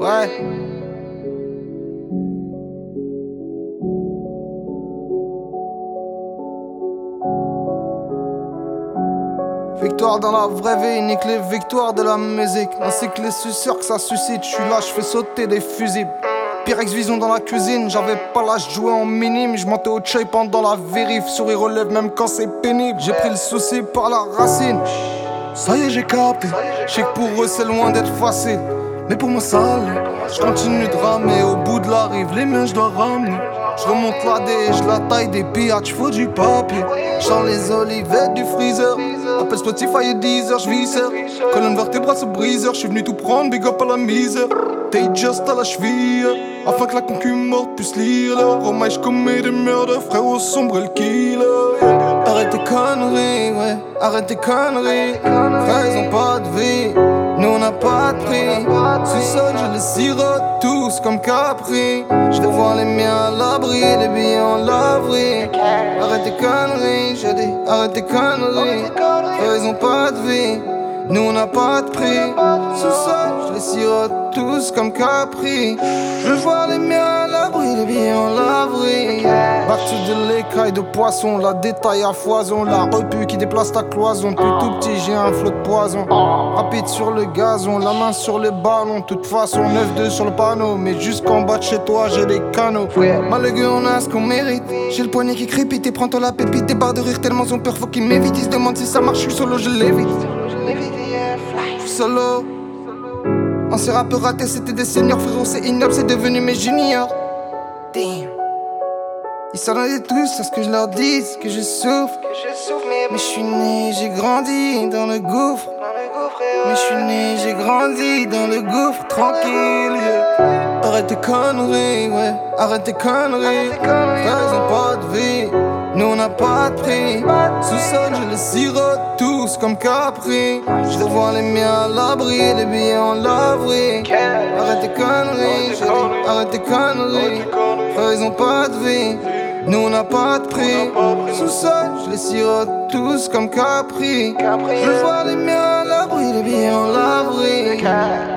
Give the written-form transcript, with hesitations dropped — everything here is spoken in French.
Ouais. Victoire dans la vraie vie, nique les victoires de la musique. Ainsi que les suceurs que ça suscite. Je suis là, je fais sauter des fusibles. Pyrex Vision dans la cuisine, j'avais pas l'âge de jouer en minime. Je montais au chai pendant la vérif, sourire aux lèvres même quand c'est pénible. J'ai pris le souci par la racine. Ça y est, j'ai capté. Je sais que pour eux c'est loin d'être facile, mais pour moi ça l'est. Je continue de ramer au bout de la rive, les mains je dois ramener. Je remonte la dé, je la taille des pirates, faut du papier. J'en les olivettes du freezer. Appelle Spotify et Deezer, j'viscère. Colonne vertébrale ce briseur, j'suis venu tout prendre, big up à la misère. T'es just à la cheville, afin que la concu morte puisse lire leur romain. J'commets des meurtres, frérot sombre et le killer. Arrête tes conneries, ouais, arrête tes conneries. Frères, ils ont pas de vie, nous on n'a pas de prix. Sous-sol, je les sirote tous comme Capri. Je vais voir les miens à l'abri, les billets en laverie. Arrête tes conneries, j'ai dit, arrête tes conneries. Frères, ils ont pas de vie, nous on n'a pas de prix. Sous-sol, je les sirote tous comme Capri. Je veux voir les miens à l'abri, les billets en laverie. Battu de l'écaille de poisson, la détaille à foison. La repu qui déplace ta cloison. Depuis tout petit j'ai un flot de poison. Rapide sur le gazon, la main sur les ballons. Toute façon 9-2 sur le panneau. Mais jusqu'en bas de chez toi j'ai des canaux. Malheureux on a ce qu'on mérite. J'ai le poignet qui crépite et prends-toi la pépite. Des barres de rire tellement ont peur faut qu'ils m'évitent. Ils se demandent si ça marche, je suis solo, je l'évite. Je suis solo. Ancien rappeur raté, c'était des seniors, frérot, c'est ignoble, c'est devenu mes juniors. Damn. Ils s'attendaient tous à ce que je leur dise, que je souffre. Mais je suis né, j'ai grandi dans le gouffre. Mais je suis né, j'ai grandi dans le gouffre, tranquille. Yeah. Arrête tes conneries, ouais, arrête tes conneries. Frères, ils ont pas de vie, nous on n'a pas de prix. Sous-sol, je les sirote tous comme Capri. Je dois voir les miens à l'abri, les billets en laverie. Arrête tes conneries, j'ai dit, arrête tes conneries. Frères, ils ont pas de vie, nous on n'a pas de prix. Sous-sol, je les sirote tous comme Capri. Je veux voir les miens à l'abri, les billets en laverie.